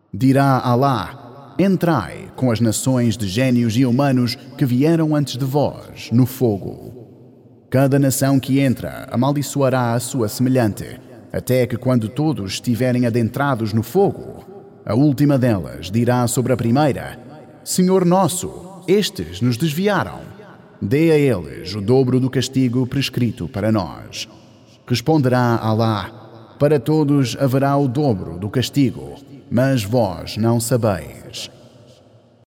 Dirá Alá: entrai com as nações de génios e humanos que vieram antes de vós no fogo. Cada nação que entra amaldiçoará a sua semelhante, até que quando todos estiverem adentrados no fogo, a última delas dirá sobre a primeira: Senhor nosso, estes nos desviaram. Dê a eles o dobro do castigo prescrito para nós. Responderá Alá: para todos haverá o dobro do castigo, mas vós não sabeis.